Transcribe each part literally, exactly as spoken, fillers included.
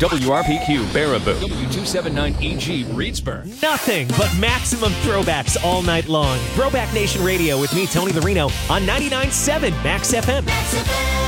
W R P Q Baraboo. W two seventy-nine E G Reedsburg. Nothing but maximum throwbacks all night long. Throwback Nation Radio with me, Tony Larino, on ninety-nine point seven Max F M. Max F M.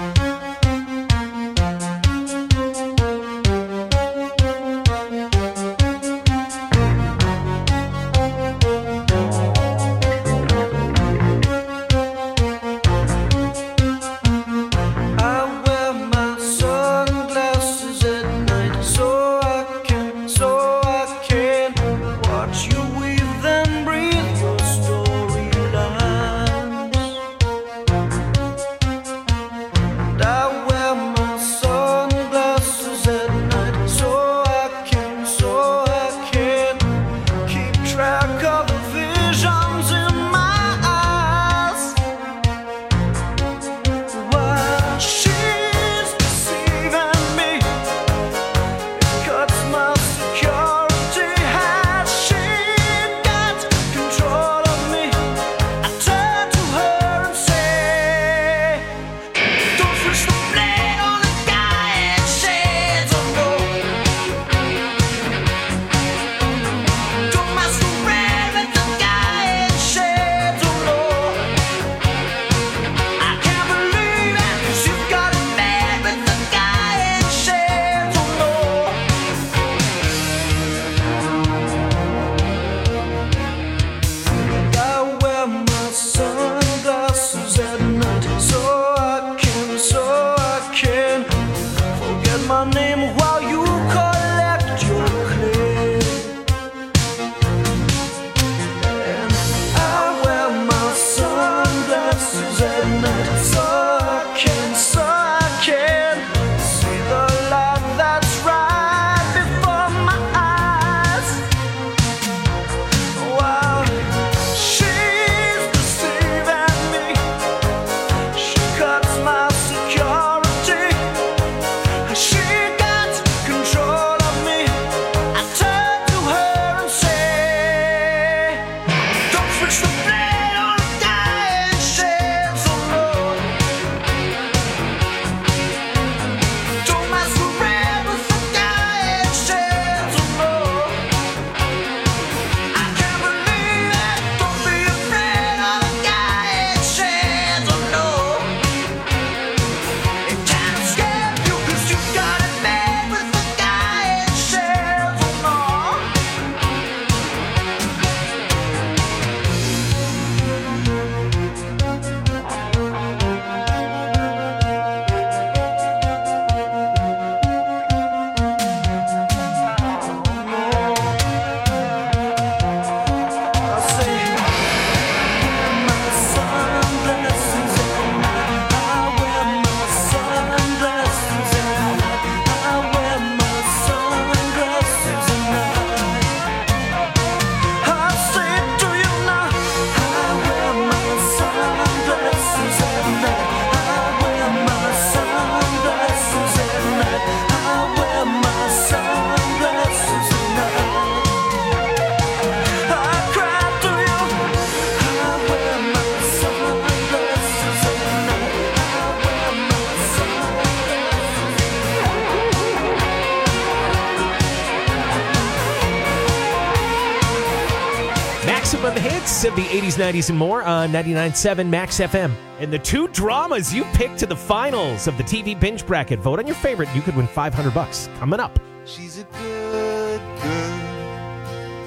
Of the eighties, nineties, and more on ninety-nine point seven Max F M. And the two dramas you picked to the finals of the T V Binge Bracket. Vote on your favorite. You could win five hundred bucks. Coming up. She's a good girl,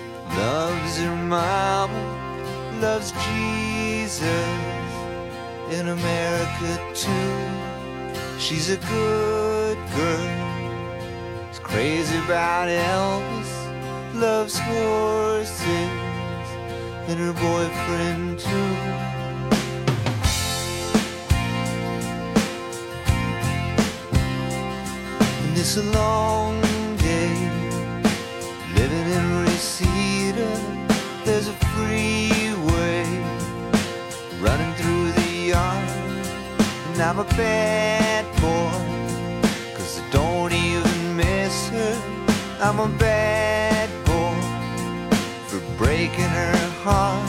loves her mama, loves Jesus, in America too. She's a good girl, is crazy about Elvis, loves horses, and her boyfriend too. And it's a long day living in Reseda. There's a freeway running through the yard, and I'm a bad boy, 'cause I don't even miss her. I'm a bad boy for breaking her heart.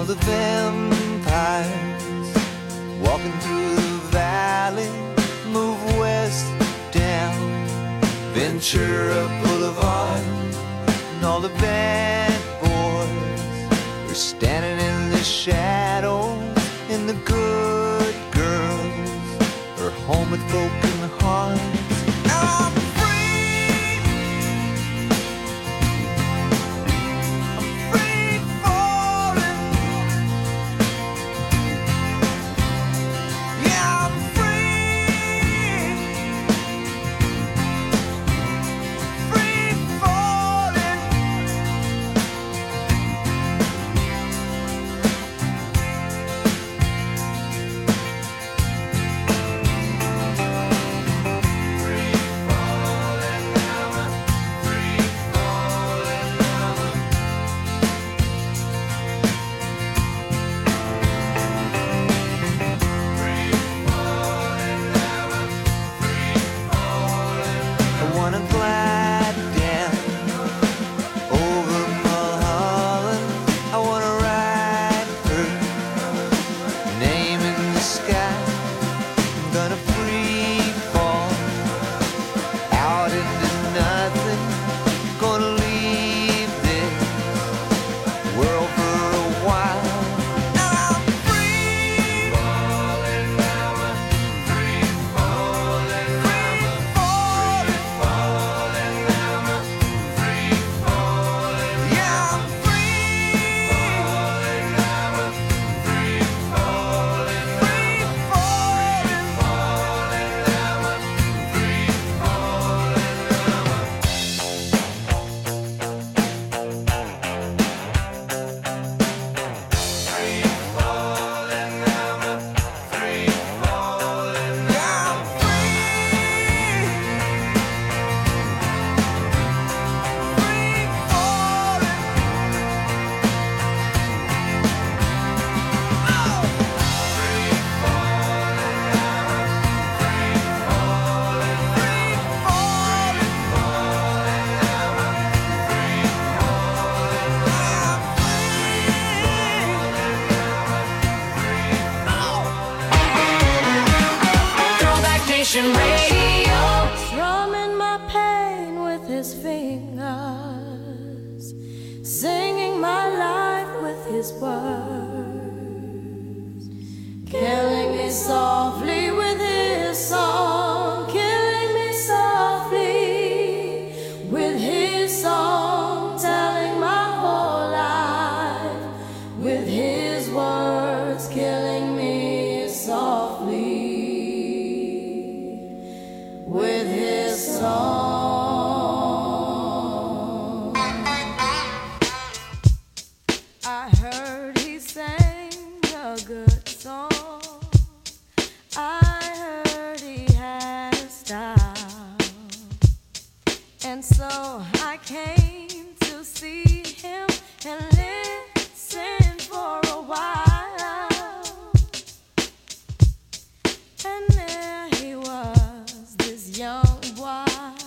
the vampires walking through the valley move west down Ventura Boulevard, and all the bad boys are standing in the shadows, and the good girls are home with broken hearts. I'm free, I'm free falling, yeah, I'm free, free falling. I wanna glide down over Mulholland. I wanna write her name in the sky. I'm gonna free fall out into nothing. Gonna leave this world for a while. I'm free falling, free falling, free falling, falling, free falling. Yeah, I'm free falling, free falling, free falling, falling, free Throwback Nation Radio. Strumming my pain with his fingers, singing my life with his words, killing me softly with his song, killing me softly with his song, telling my whole life with his words, killing me softly with his song. I heard he sang a good song. I heard he had a style. And so I came to see him and listen for a while. And there he was, this young boy,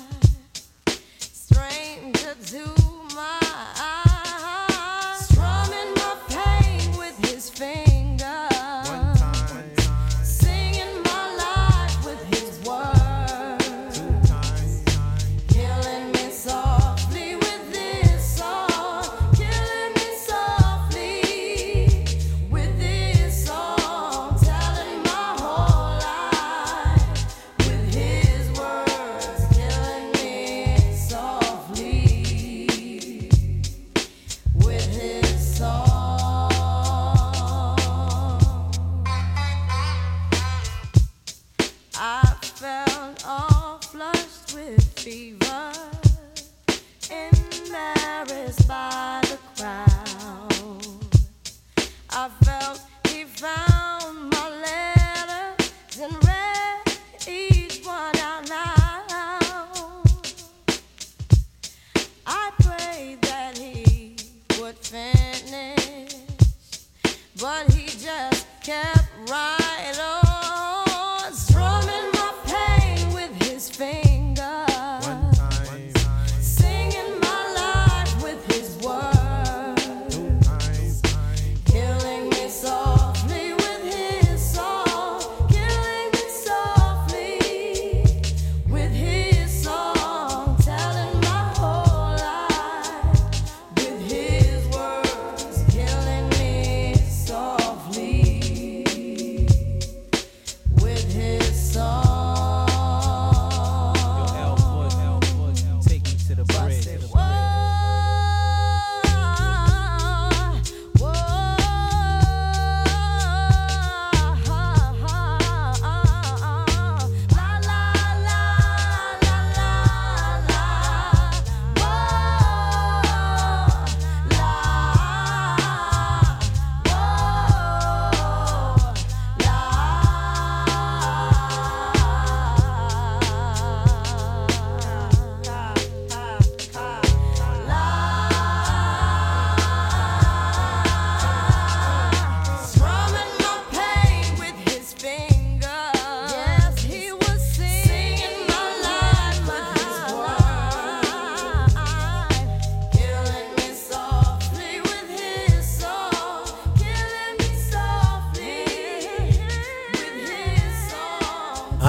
stranger to my eyes, strumming my pain with his fingers, singing my life with his words, killing me softly with this song, killing me softly with this song, telling my whole life with his words, killing me softly with his song. I felt all flushed with fever, embarrassed by the crowd. I felt he found my letters and read each one out loud. I prayed that he would finish, but he just kept right on, strumming my pain with his fingers, singing my life with his words, killing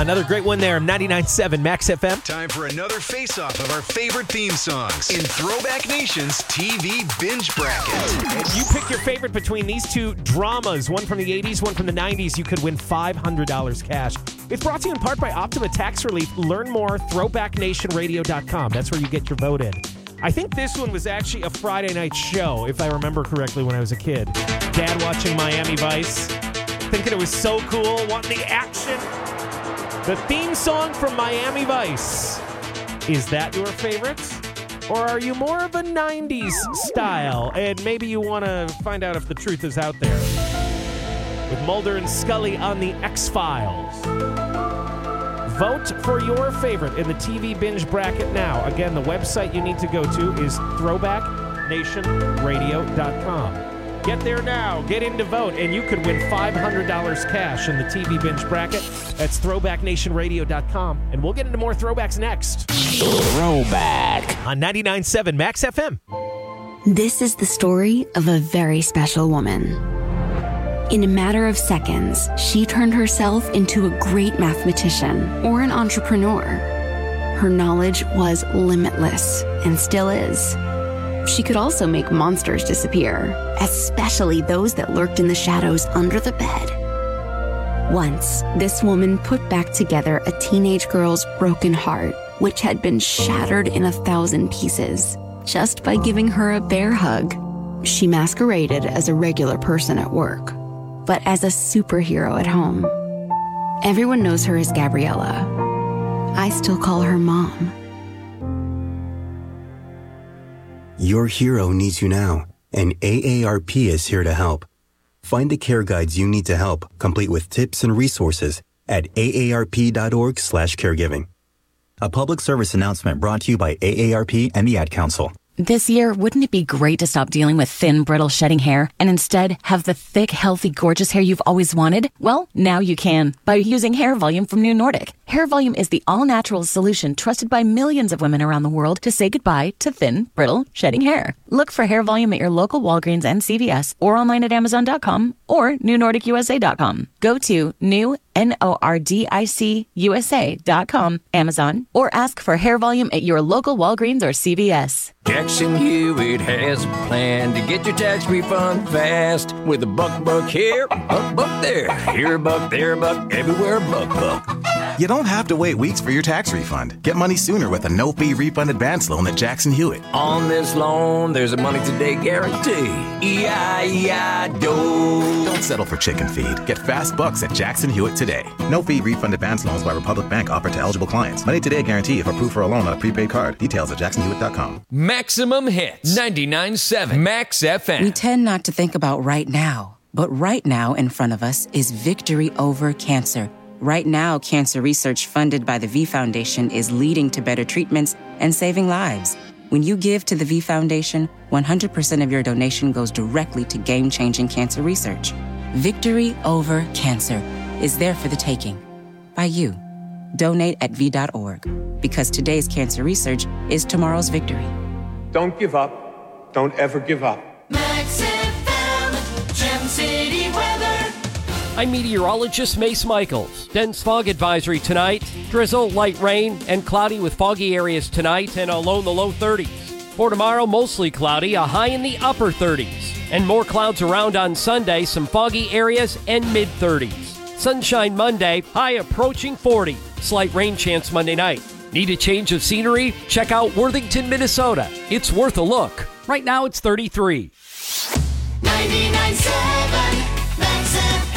Another great one there, ninety-nine point seven Max F M. Time for another face-off of our favorite theme songs in Throwback Nation's T V Binge Bracket. You pick your favorite between these two dramas, one from the eighties, one from the nineties. You could win five hundred dollars cash. It's brought to you in part by Optima Tax Relief. Learn more, throwback nation radio dot com. That's where you get your vote in. I think this one was actually a Friday night show, if I remember correctly, when I was a kid. Dad watching Miami Vice, thinking it was so cool, wanting the action. The theme song from Miami Vice. Is that your favorite? Or are you more of a nineties style? And maybe you want to find out if the truth is out there. With Mulder and Scully on the X-Files. Vote for your favorite in the T V Binge Bracket now. Again, the website you need to go to is throwback nation radio dot com. Get there now. Get in to vote, and you could win five hundred dollars cash in the T V Binge Bracket. That's throwback nation radio dot com. And we'll get into more throwbacks next. Throwback. On ninety-nine point seven Max F M. This is the story of a very special woman. In a matter of seconds, she turned herself into a great mathematician or an entrepreneur. Her knowledge was limitless and still is. She could also make monsters disappear, especially those that lurked in the shadows under the bed. Once, this woman put back together a teenage girl's broken heart, which had been shattered in a thousand pieces, just by giving her a bear hug. She masqueraded as a regular person at work, but as a superhero at home. Everyone knows her as Gabriella. I still call her Mom. Your hero needs you now, and A A R P is here to help. Find the care guides you need to help, complete with tips and resources at A A R P dot org slash caregiving. A public service announcement brought to you by A A R P and the Ad Council. This year, wouldn't it be great to stop dealing with thin, brittle, shedding hair and instead have the thick, healthy, gorgeous hair you've always wanted? Well, now you can by using Hair Volume from New Nordic. Hair Volume is the all-natural solution trusted by millions of women around the world to say goodbye to thin, brittle, shedding hair. Look for Hair Volume at your local Walgreens and C V S or online at amazon dot com or new nordic u s a dot com. Go to new N O R D I C U S A dot com, Amazon, or ask for Hair Volume at your local Walgreens or C V S. Jackson Hewitt has a plan to get your tax refund fast with a buck buck here, buck buck there, here a buck, there a buck, everywhere a buck buck. You don't have to wait weeks for your tax refund. Get money sooner with a no-fee refund advance loan at Jackson Hewitt. On this loan, there's a money today guarantee. E I E I D O. Don't settle for chicken feed. Get fast bucks at Jackson Hewitt today. No-fee refund advance loans by Republic Bank offered to eligible clients. Money today guarantee if approved for a loan on a prepaid card. Details at jackson hewitt dot com. Maximum hits. ninety-nine point seven Max F M. We tend not to think about right now, but right now in front of us is victory over cancer. Right now, cancer research funded by the V Foundation is leading to better treatments and saving lives. When you give to the V Foundation, one hundred percent of your donation goes directly to game-changing cancer research. Victory over cancer is there for the taking. By you. Donate at V dot org. Because today's cancer research is tomorrow's victory. Don't give up. Don't ever give up. Max F M, Gem City weather. I'm meteorologist Mace Michaels. Dense fog advisory tonight. Drizzle, light rain, and cloudy with foggy areas tonight and a low in the low thirties. For tomorrow, mostly cloudy, a high in the upper thirties. And more clouds around on Sunday, some foggy areas and mid thirties. Sunshine Monday, high approaching forty. Slight rain chance Monday night. Need a change of scenery? Check out Worthington, Minnesota. It's worth a look. Right now it's thirty-three. ninety-nine point seven Max F M.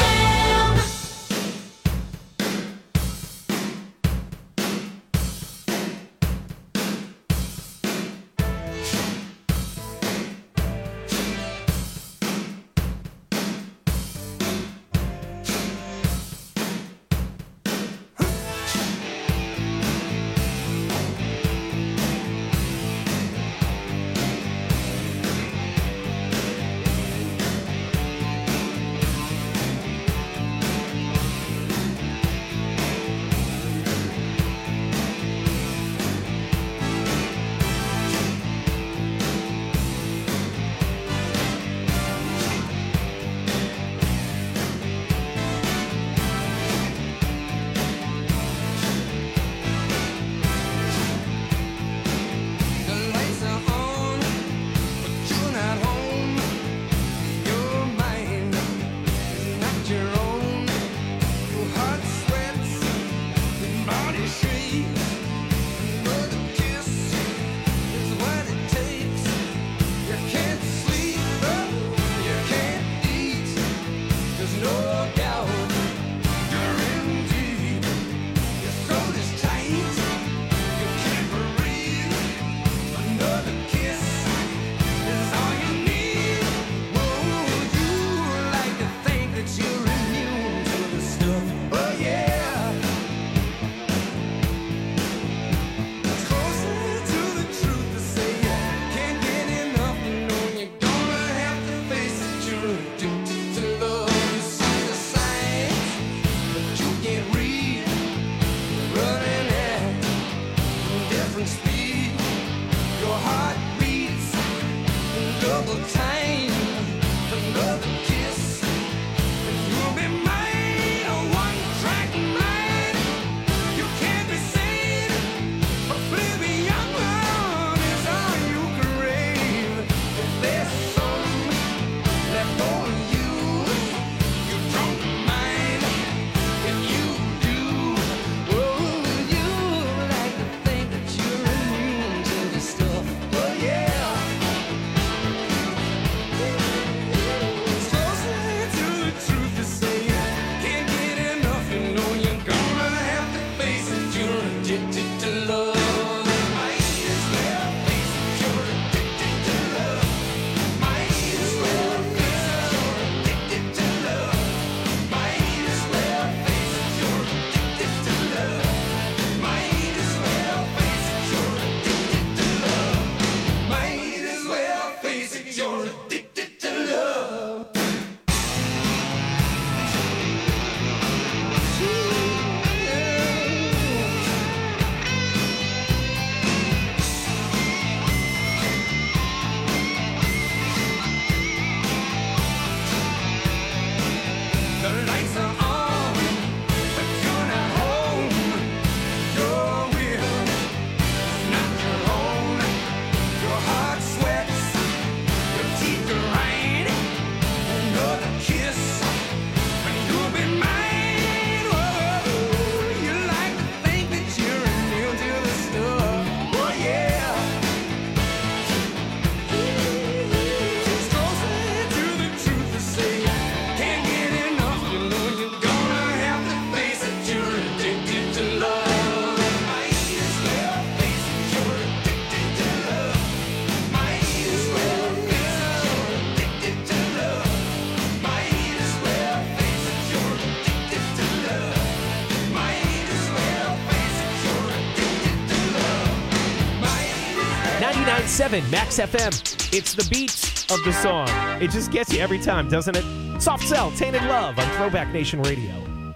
Your heart beats double time, another kiss, and you'll be mine, a one-track mind. You can't be seen, oblivion is all you crave. If there's some left on you, you don't mind. If you do, oh, you like to think that you're immune to the stuff. Oh yeah. It's closer to the truth to say. Can't get enough, you know you're gonna have to face it. You're addicted to love. Might as well face it. You're addicted to love. Might as well face it. You're addicted to love. Might as well face it. You're addicted to love. Might as well face it. You're addicted to love. Might as well face it. You're addicted to love. The lights are on, but you're not home. Your will is not your own. Your heart sweats, your teeth grind. Another kiss, and you'll be mine. Whoa, you like to think that you're immune to the stuff. Oh yeah. It's closer to the truth to say. Can't get enough, you know you're gonna have to face it. You're addicted to love. Might as well face it. You're addicted to love. Might as well face it. You're addicted to love. Might as well face it. You're addicted to love. Might as well face it. You're addicted to love. Might as ninety-nine point seven Max F M. It's the beat of the song. It just gets you every time, doesn't it? Soft Cell, Tainted Love on Throwback Nation Radio.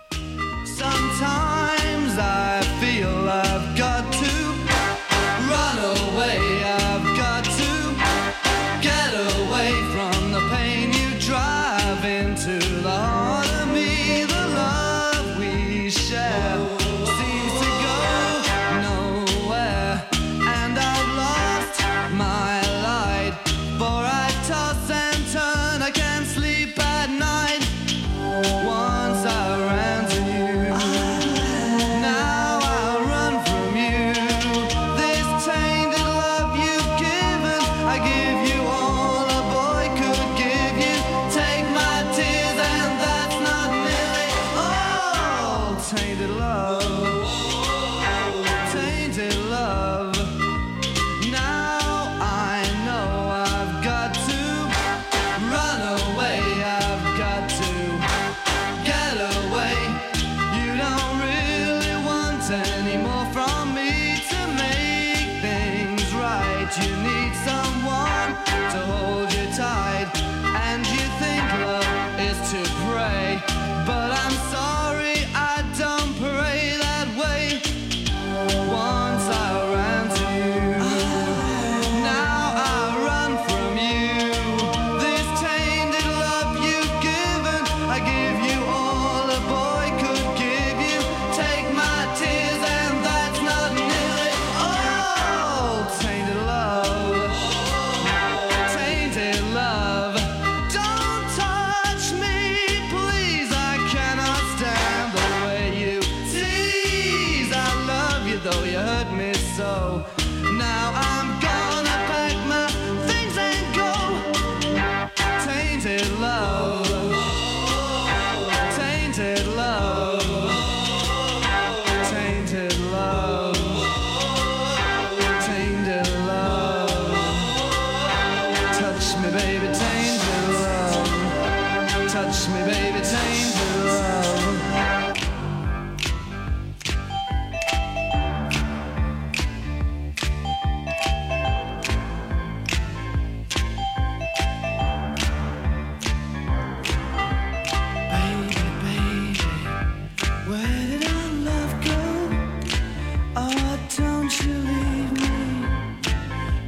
Sometimes I feel I've got to run away. I've got to get away from the pain you drive into the heart of me. The love we share seems to go nowhere, and I've lost my light. For I toss and turn, I can't sleep at night. Once I ran to you, now I run from you. This tainted love you've given, I give you all a boy could give you. Take my tears and that's not nearly all. Tainted love, tainted love. Now I know I've got to run away. I've got to get away. You don't really want any more from me to make things right. You need someone to hold you tight, and you think love is to pray, but I'm sorry, I don't pray that way. Once I ran to you, now I run from you. This tainted love you've given, I give you all a boy could give you. Take my tears and that's not nearly all. Tainted love, tainted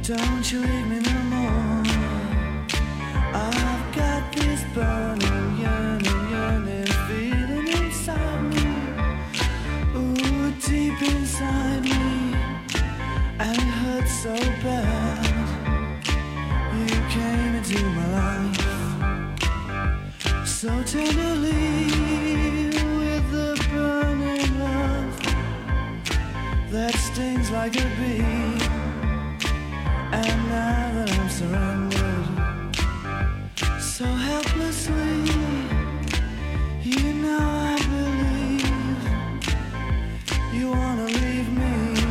Don't you leave me no more. I've got this burning, yearning, yearning feeling inside me. Ooh, deep inside me. And it hurts so bad. You came into my life so tenderly, with the burning love that stings like a bee. And now that I'm surrendered so helplessly, you know I believe you wanna leave me.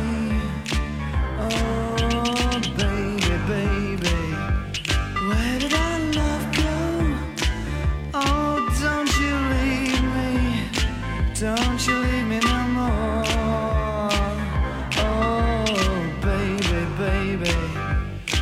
Oh, baby, baby, where did our love go? Oh, don't you leave me, don't you leave me no more. Oh, baby, baby,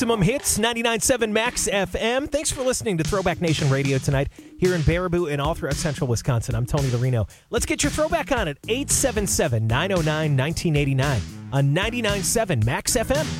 Maximum Hits, ninety-nine point seven Max F M. Thanks for listening to Throwback Nation Radio tonight here in Baraboo and all throughout central Wisconsin. I'm Tony Lorino. Let's get your throwback on at eight seven seven, nine oh nine, nineteen eighty-nine on ninety-nine point seven Max F M.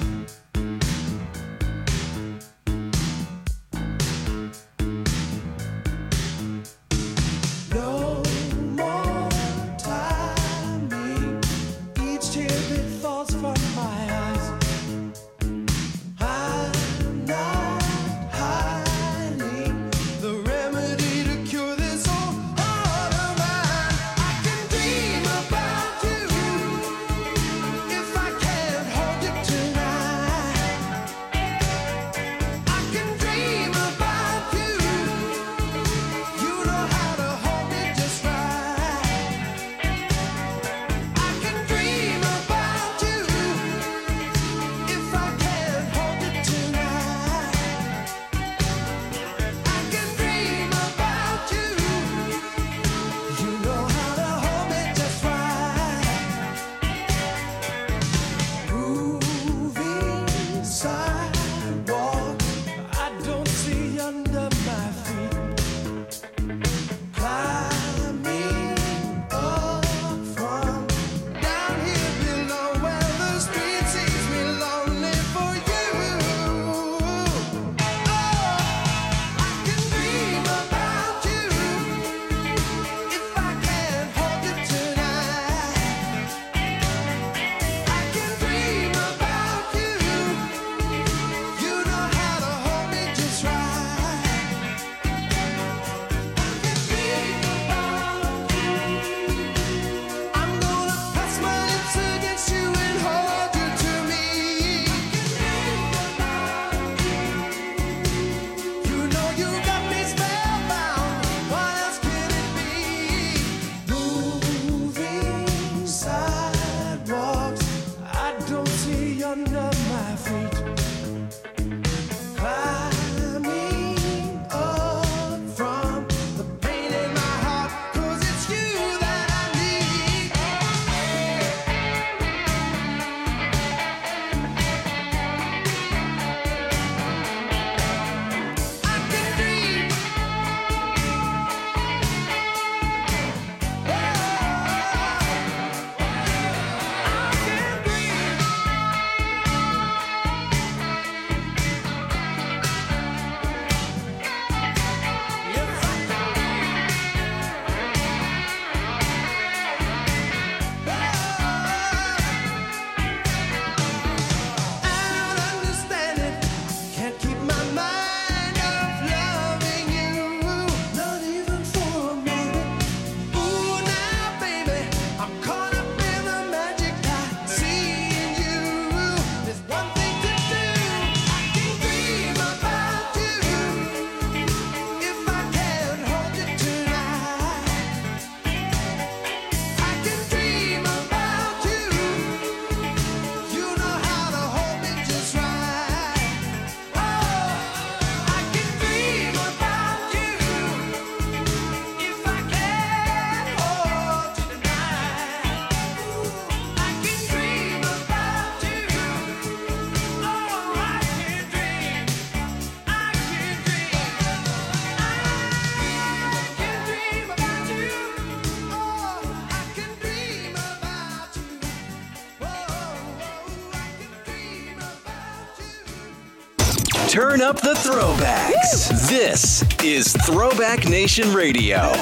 Turn up the throwbacks. Woo! This is Throwback Nation Radio.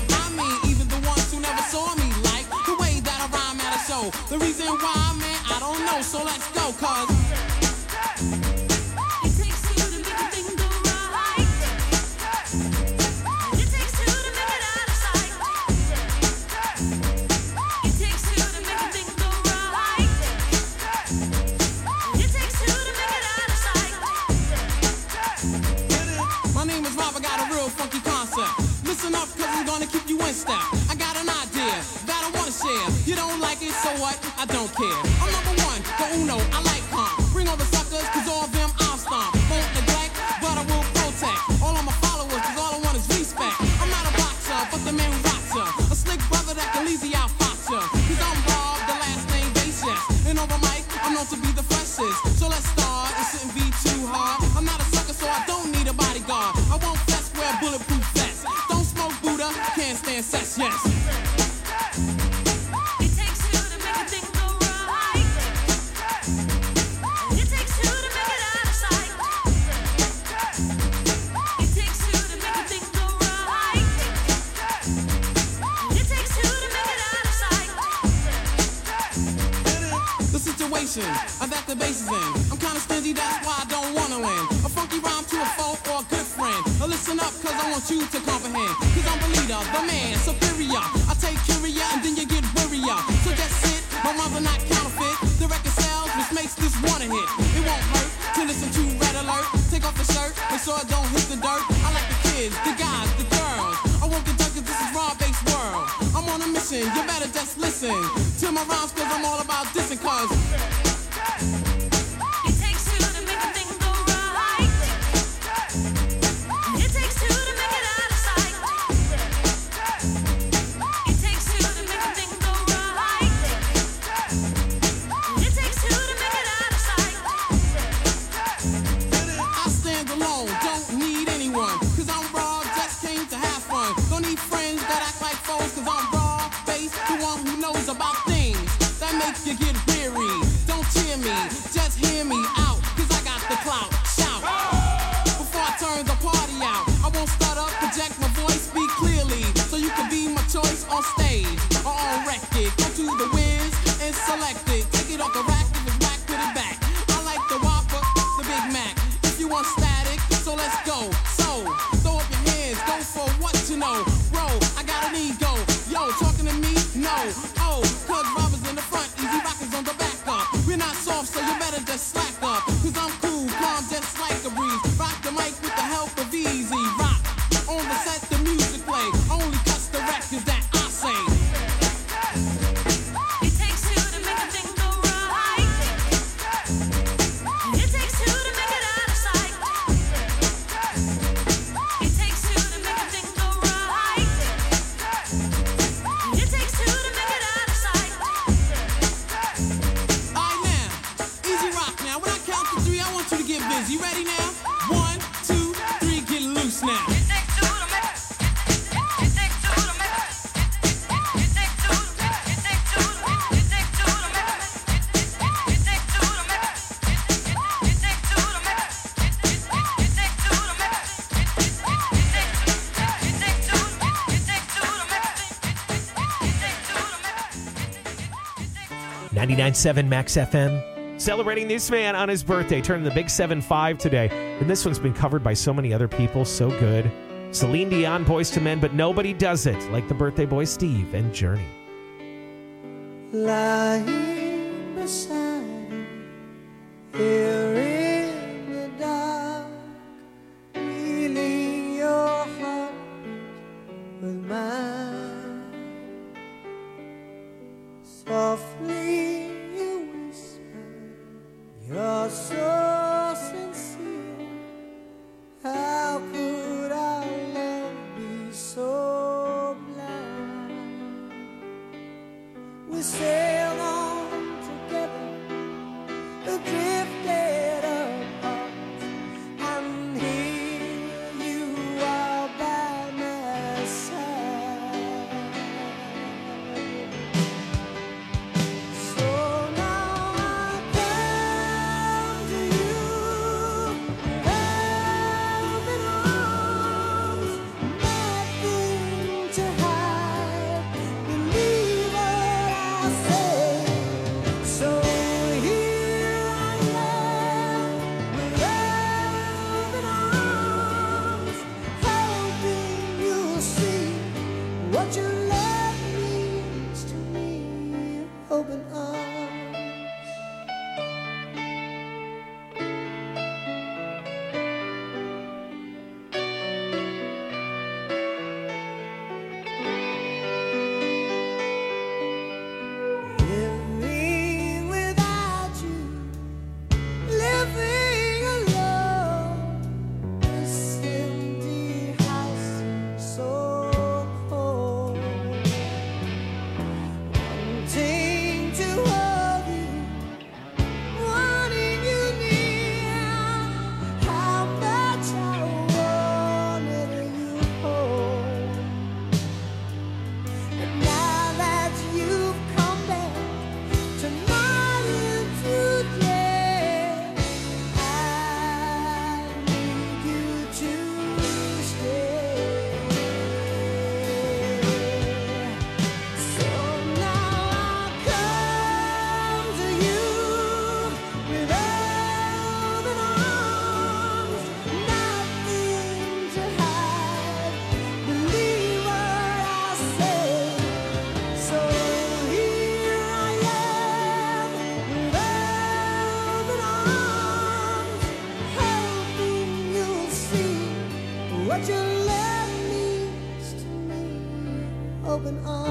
The reason why, man, I don't don't know, so let's go, cuz. Listen up, cause I'm gonna keep you in step. I got an idea that I wanna share. You don't like it, so what? I don't care. I'm number one, the uno, I like calm. Bring all the suckers, cause all of them I'll stomp. Won't neglect, but I will protect all of my followers, cause all I want is respect. I'm not a boxer, but the man who rocks ya. A slick brother that can easy out fox ya. Cause I'm Rob, the last name basis. And over mic, I'm known to be the freshest. So let's start, it shouldn't be too hard. I'm not a sucker, so I don't need a bodyguard. I won't fess, wear bulletproof vest. Don't smoke Buddha, can't stand sex, yes. It takes two to make a thing go right. It takes two to make it out of sight. It takes two to make a thing go right. It takes two to make it out of sight. The situation that the bass is in, I'm kinda stingy, that's why I don't wanna win. A funky rhyme to a foe or a good friend. Now listen up, cause I want you to comprehend. Cause I'm the leader, the man, superior. I take curia and then you get wearier. So just sit, my rhymes are not counterfeit. The record sells, which makes this one a hit. It won't hurt to listen to Red Alert. Take off the shirt, make sure it don't hit the dirt. I like the kids, the guys, the girls. I won't get done cause this is raw-based world. I'm on a mission, you better just listen to my rhymes cause I'm all about dissing cause it takes two to make a thing go right. It takes two to make it out of sight. It takes two to make a thing go right. It takes two to make it out of sight. I stand alone, don't need anyone. Cause I'm raw, just came to have fun. Don't need friends that act like foes. Cause I'm raw, based, the one who knows about things that make you get weary. Don't cheer me, just hear me out. Cause I got the clout, shout. Before I turn the party out, I won't stutter, project my voice, speak clearly. So you can be my choice on stage or on record. Go to the whiz and select it. Take it off the rack, if it's whack, put it back. I like the Whopper, the Big Mac. If you want static, so let's go. So, throw up your hands, go for what you know. Bro, I got an ego. Yo, talking to me? No. Oh, cause Robbers in the front, easy rockers on the back up. We're not soft, so you better just slack up. Cause I'm cool, calm, just like a breeze. Rock the mic with the help of Easy Rock. On the set, the music play. Only cuts the records that I say. It takes two to make a thing go right. It takes two to make it out of sight. It takes two to make a thing go right. It takes two to make it out of sight. Alright now, Easy Rock now. When I count to three, I want you to get busy. You ready now? One, two, three, get loose now. ninety-nine point seven Max F M. Celebrating this man on his birthday, turning the big seven five today. And this one's been covered by so many other people. So good. Celine Dion, Boyz two Men, but nobody does it like the birthday boy Steve and Journey. Lying beside you, here in the dark, feeling your heart with mine. Softly you whisper, you're so sincere. How could our love be so blind? We sail on together, drifted apart, and here you are by my side. So now I come to you, open arms, nothing to hide. Believe what I say. open arms. Living without you, living alone, this empty house seems so cold. Wanting to hold you, wanting you near, how much I wanted you home. And now that you've come back tonight and today, I need you to stay. So now I come to you with open arms, nothing to hide. Believe what I say. So here I am with open arms, hoping you'll see what your love means to me. Open arms.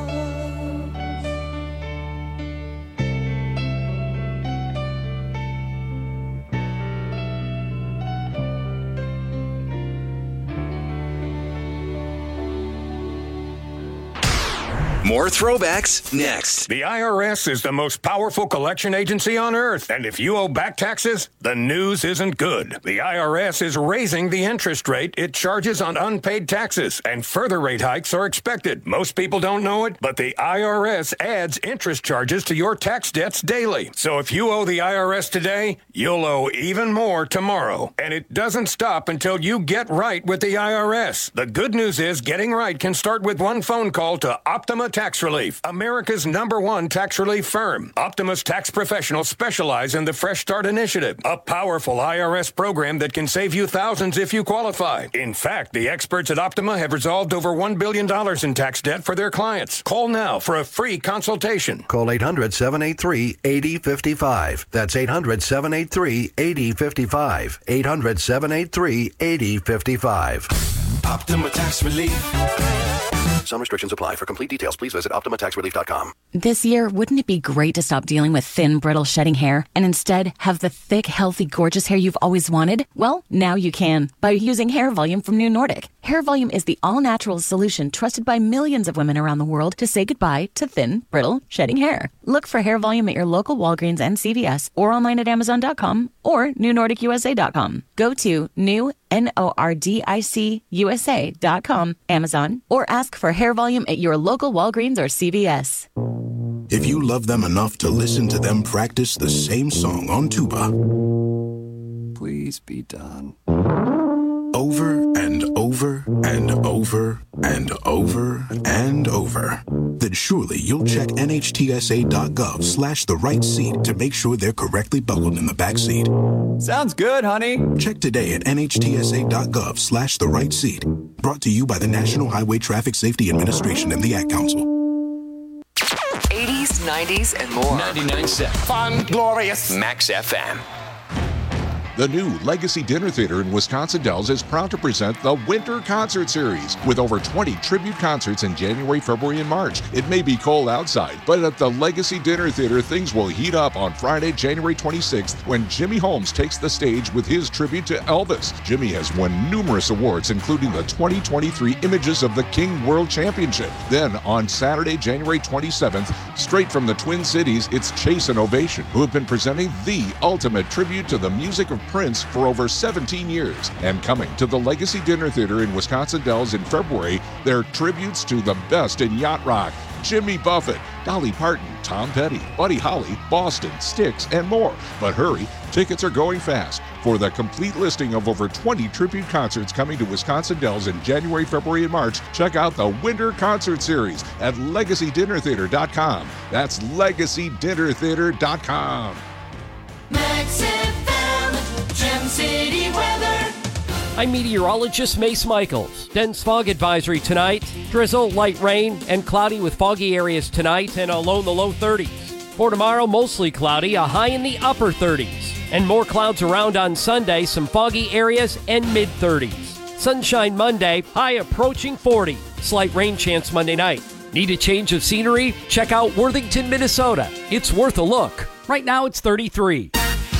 More throwbacks next. The I R S is the most powerful collection agency on earth, and if you owe back taxes, the news isn't good. The I R S is raising the interest rate it charges on unpaid taxes, and further rate hikes are expected. Most people don't know it, but the I R S adds interest charges to your tax debts daily. So if you owe the I R S today, you'll owe even more tomorrow. And it doesn't stop until you get right with the I R S. The good news is getting right can start with one phone call to Optima Tax Relief, America's number one tax relief firm. Optima's tax professionals specialize in the Fresh Start Initiative, a powerful I R S program that can save you thousands if you qualify. In fact, the experts at Optima have resolved over one billion dollars in tax debt for their clients. Call now for a free consultation. Call eight hundred, seven eight three, eight zero five five. That's eight hundred, seven eight three, eight zero five five. eight hundred, seven eight three, eight zero five five. Optima Tax Relief. Some restrictions apply. For complete details, please visit optima tax relief dot com. This year, wouldn't it be great to stop dealing with thin, brittle, shedding hair and instead have the thick, healthy, gorgeous hair you've always wanted? Well, now you can by using Hair Volume from New Nordic. Hair Volume is the all-natural solution trusted by millions of women around the world to say goodbye to thin, brittle, shedding hair. Look for Hair Volume at your local Walgreens and C V S or online at amazon dot com or new nordic u s a dot com. Go to new N O R D I C U S A dot com, Amazon, or ask for Hair Volume at your local Walgreens or C V S. If you love them enough to listen to them practice the same song on tuba, please be done. Over and over and over and over and over, then surely you'll check N H T S A dot gov slash the right seat to make sure they're correctly buckled in the back seat. Sounds good, honey. Check today at N H T S A dot gov slash the right seat. Brought to you by the National Highway Traffic Safety Administration and the Ad Council. eighties, nineties, and more. ninety-nine point seven. Fun, glorious. Max F M. The new Legacy Dinner Theater in Wisconsin Dells is proud to present the Winter Concert Series with over twenty tribute concerts in January, February, and March. It may be cold outside, but at the Legacy Dinner Theater, things will heat up on Friday, January twenty-sixth, when Jimmy Holmes takes the stage with his tribute to Elvis. Jimmy has won numerous awards, including the twenty twenty-three Images of the King World Championship. Then, on Saturday, January twenty-seventh, straight from the Twin Cities, it's Chase and Ovation, who have been presenting the ultimate tribute to the music of Prince for over seventeen years. And coming to the Legacy Dinner Theater in Wisconsin Dells in February, they're tributes to the best in yacht rock: Jimmy Buffett, Dolly Parton, Tom Petty, Buddy Holly, Boston, Styx, and more. But hurry, tickets are going fast. For the complete listing of over twenty tribute concerts coming to Wisconsin Dells in January, February, and March, check out the Winter Concert Series at legacy dinner theater dot com. That's legacy dinner theater dot com. Max F M, Gem City weather. I'm meteorologist Mace Michaels. Dense fog advisory tonight. Drizzle, light rain, and cloudy with foggy areas tonight and a low in the low thirties. For tomorrow, mostly cloudy, a high in the upper thirties. And more clouds around on Sunday, some foggy areas and mid thirties. Sunshine Monday, high approaching forty. Slight rain chance Monday night. Need a change of scenery? Check out Worthington, Minnesota. It's worth a look. Right now it's thirty-three.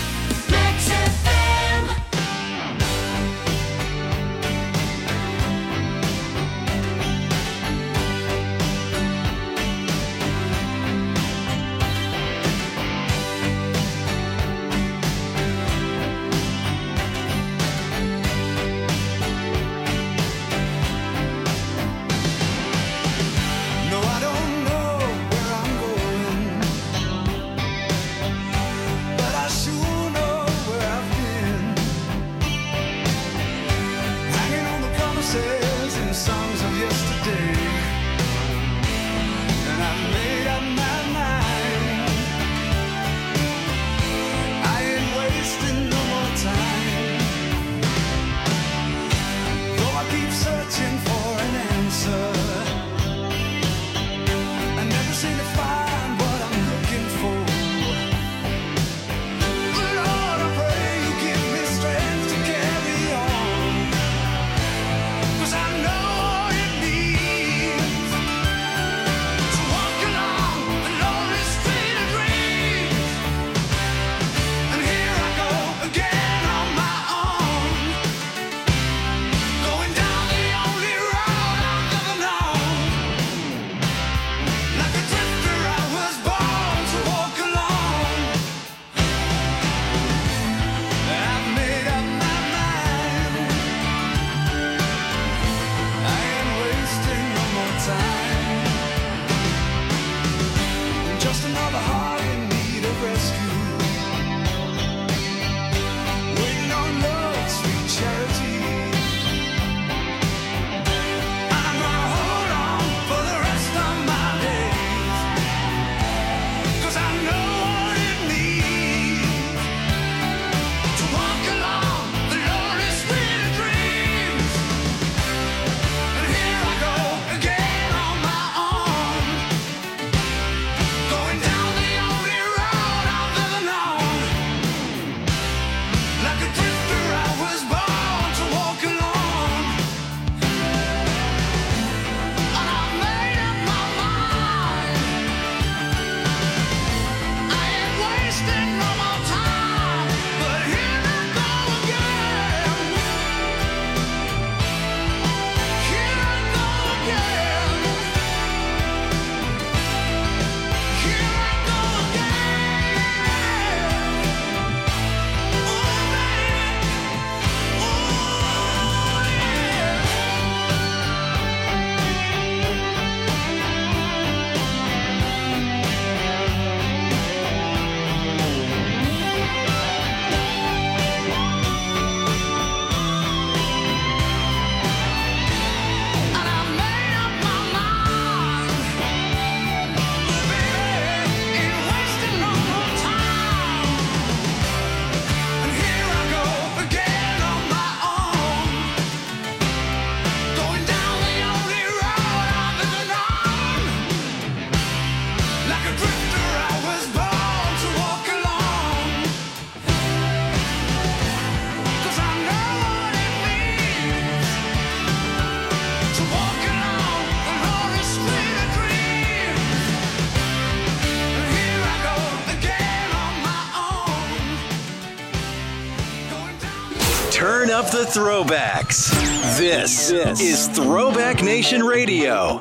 Turn up the throwbacks. This, this is Throwback Nation Radio.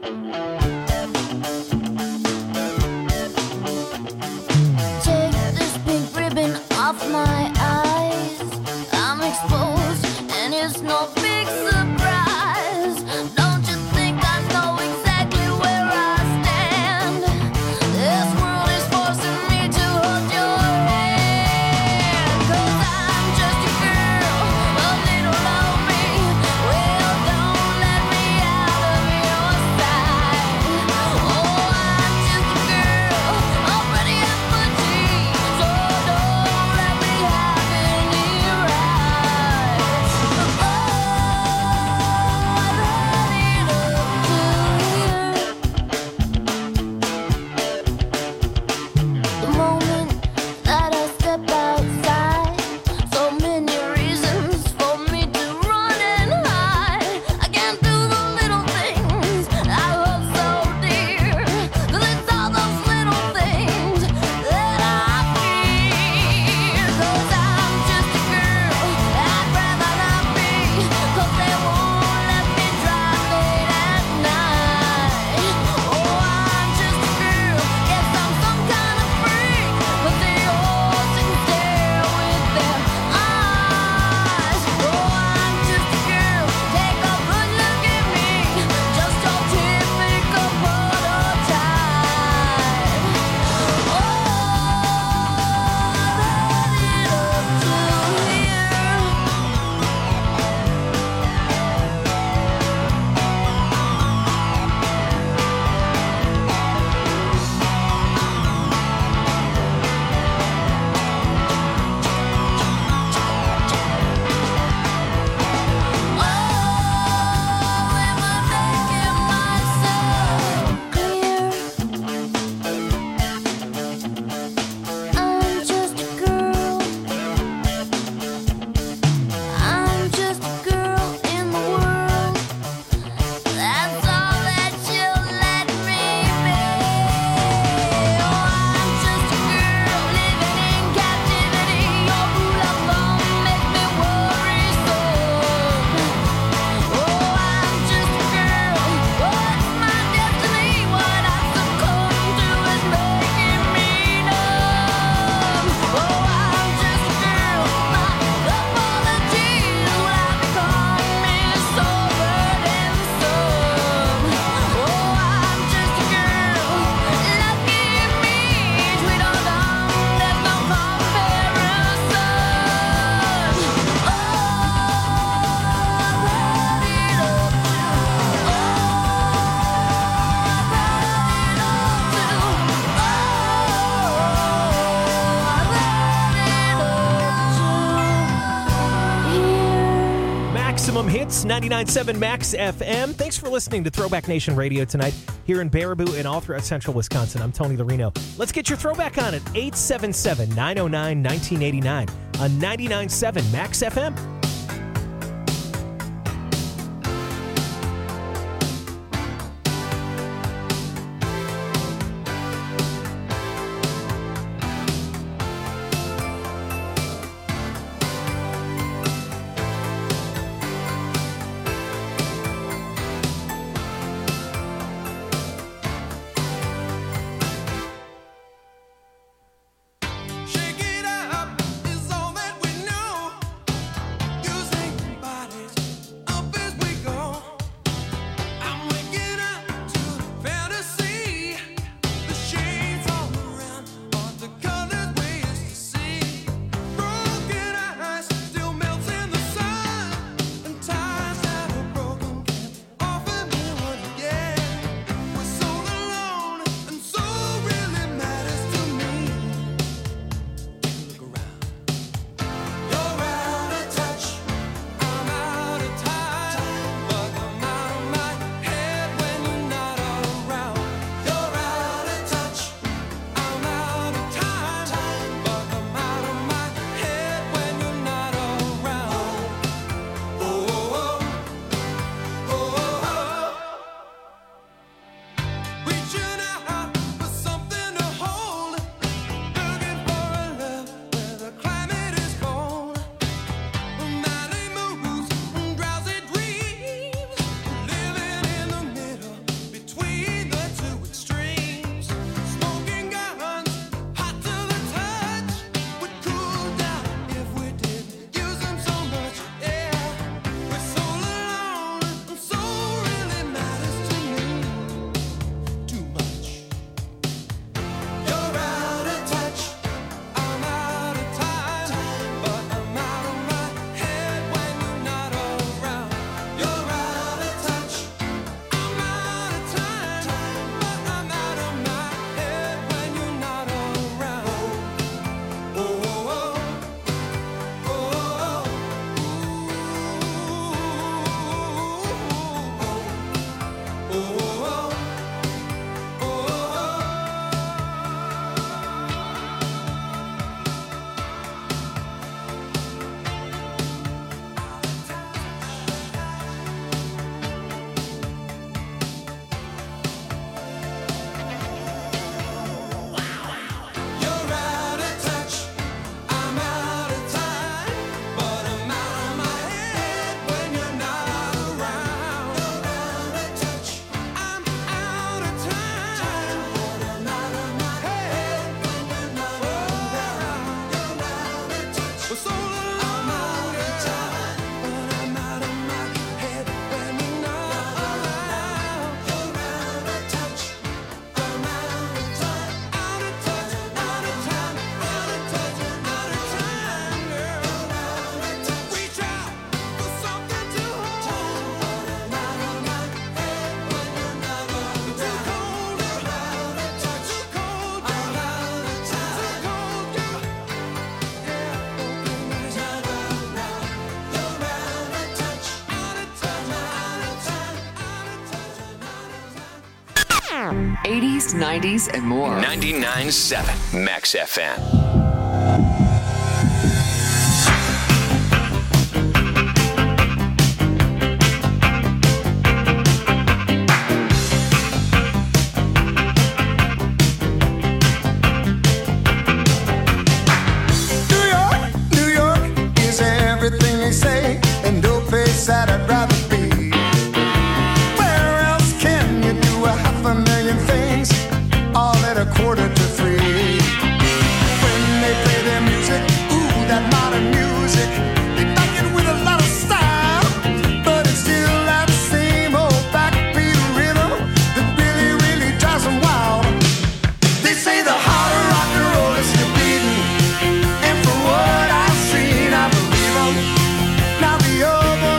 Take this pink ribbon off my eyes. I'm exposed and it's no big surprise. Don't you think I know exactly where I stand? This world is forcing me to hold your hand. 'Cause I'm just a girl, a little lonely. Well, don't let me out of your sight. It's ninety-nine point seven Max F M. Thanks for listening to Throwback Nation Radio tonight here in Baraboo and all throughout central Wisconsin. I'm Tony Larino. Let's get your throwback on it. eight seven seven, nine oh nine, one nine eight nine on ninety-nine point seven Max F M. eighties, nineties, and more. ninety-nine point seven Max F M. That I'd rather be. Where else can you do a half a million things all at a quarter to three? When they play their music, ooh, that modern music, they back it with a lot of style, but it's still that same old backbeat rhythm that really, really drives them wild. They say the harder rock and roll is still beating, and for what I've seen, I believe them. Now the other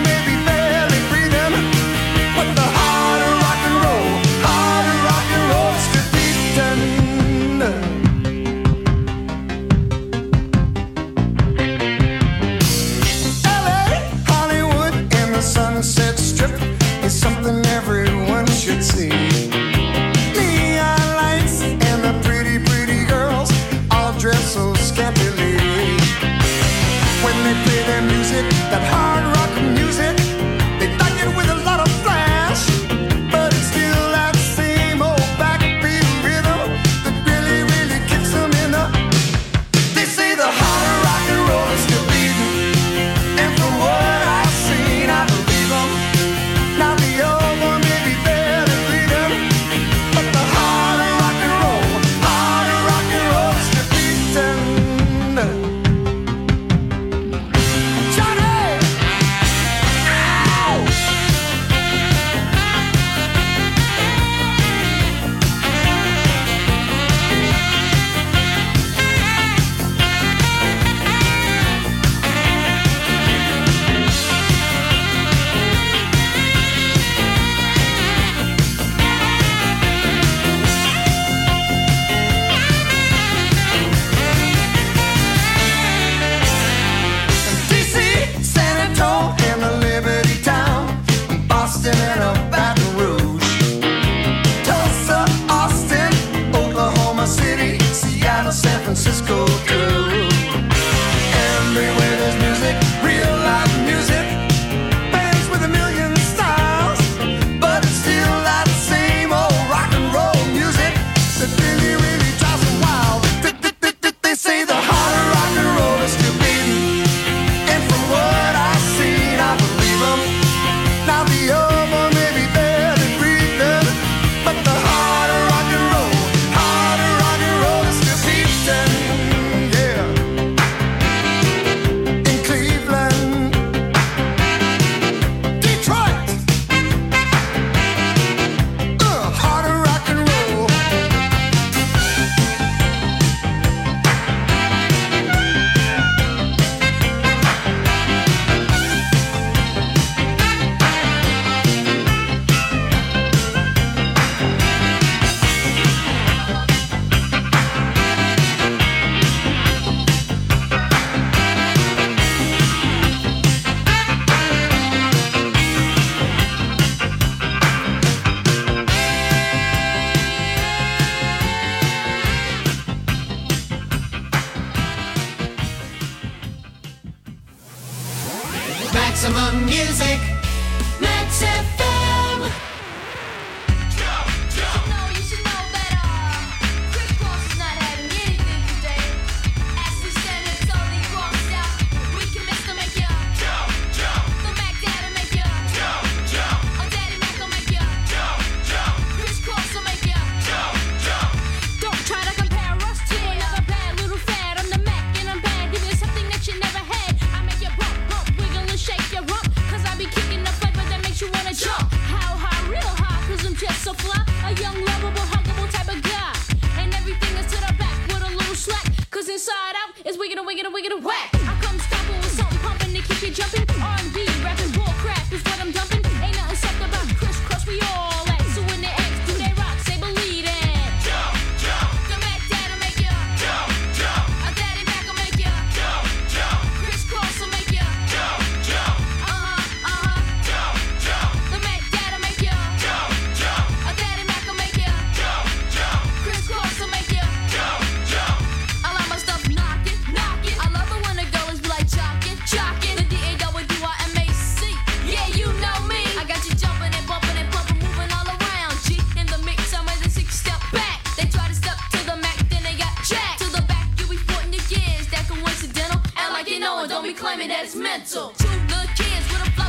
Francisco too. Everywhere there's music, real live music, bands with a million styles, but it's still that same old rock and roll music that really, really drives me wild. They say the heart of rock and roll is still beating, and from what I've seen, I believe them. Now the other may be dead and breathing, but the heart of rock and roll, heart of rock and roll is still beating, yeah. In Cleveland, Detroit, uh, heart of rock and roll. Maximum music, Max F M. So fly, a young, lovable, huggable type of guy. And everything is to the back with a little slack. Cause inside out is wicked and wicked and wicked and whack. I come stomping with something pumping to keep you jumping. R and B, rapping, bull crap is what I'm dumping. Ain't nothing soft about crisscross, we all at. So when the X do they rock, say believe it. Jump, jump. The Mac Dad'll make ya. Jump, jump. A Daddy Mac will make ya. Jump, jump. Crisscross will make ya. Jump, jump. Uh-huh, uh-huh. Jump, jump. The Mac Dad'll make ya. Jump, jump. A Daddy Mac will make ya. Jump, jump. Crisscross will make ya. Jump, jump. I like my stuff knockin', knockin'. I love it when the girls be like jockin', jockin'. The D A W I M A C. Yeah, you know me. I got you jumpin' and bumpin' and pumpin', moving all around. G in the mix, I'm ready to six step back. They try to step to the Mac, then they got jacked. To the back, you be fortin' your gears. That coincidental. And like you know it, don't be claiming that it's mental. Two little kids with a flow